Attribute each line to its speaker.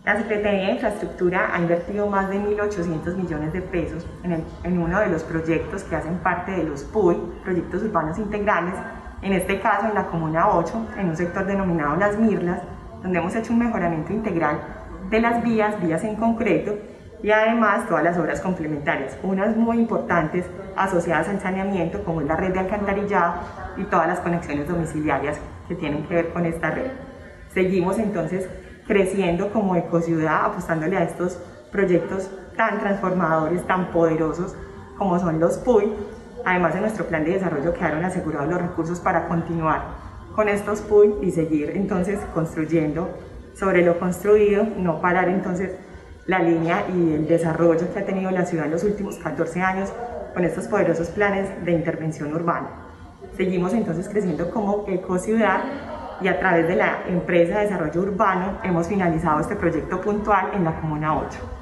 Speaker 1: La Secretaría de Infraestructura ha invertido más de 1.800 millones de pesos en uno de los proyectos que hacen parte de los PUI, Proyectos Urbanos Integrales, en este caso en la Comuna 8, en un sector denominado Las Mirlas, donde hemos hecho un mejoramiento integral de las vías en concreto, y además todas las obras complementarias, unas muy importantes asociadas al saneamiento, como es la red de alcantarillado y todas las conexiones domiciliarias que tienen que ver con esta red. Seguimos entonces creciendo como ecociudad, apostándole a estos proyectos tan transformadores, tan poderosos como son los PUI. Además, en nuestro plan de desarrollo quedaron asegurados los recursos para continuar con estos PUI y seguir entonces construyendo sobre lo construido, no parar entonces la línea y el desarrollo que ha tenido la ciudad en los últimos 14 años con estos poderosos planes de intervención urbana. Seguimos entonces creciendo como ecociudad y a través de la empresa de desarrollo urbano hemos finalizado este proyecto puntual en la Comuna 8.